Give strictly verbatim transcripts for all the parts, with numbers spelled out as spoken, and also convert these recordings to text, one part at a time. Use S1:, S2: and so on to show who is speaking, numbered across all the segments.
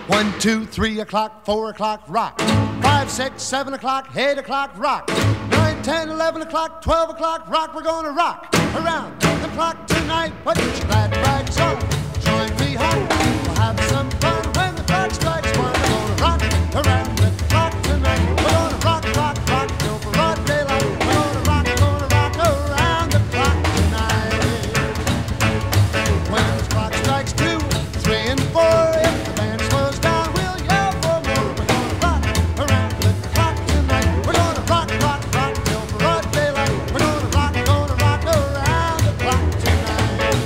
S1: One, two, three o'clock, four o'clock, rock. Five, six, seven o'clock, eight o'clock, rock. Nine, ten, eleven o'clock, twelve o'clock, rock. We're gonna rock around the clock tonight. Put your glad rags on, join me home. We'll have some fun when the clock strikes one. We're gonna rock around the clock tonight. We're gonna rock, rock, rock till broad daylight. We're gonna rock, gonna rock around the clock tonight. When the clock strikes two, three, and four, if the band slows down, we'll yell for more. We're gonna rock around the clock tonight. We're gonna rock, rock, rock till broad daylight. We're gonna rock, gonna rock around the clock tonight.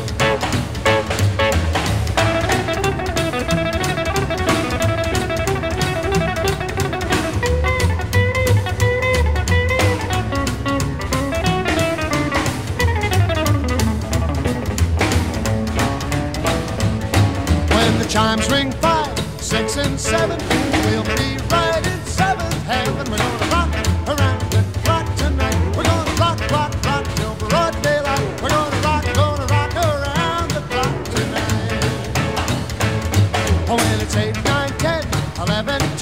S1: When the chimes ring five, six, and seven, we'll be right in seventh heaven. We're gonna rock around the clock tonight. We're gonna rock, rock, rock till broad daylight. We're gonna rock, gonna rock around the clock tonight. Oh, when it's eight, nine, ten, eleven,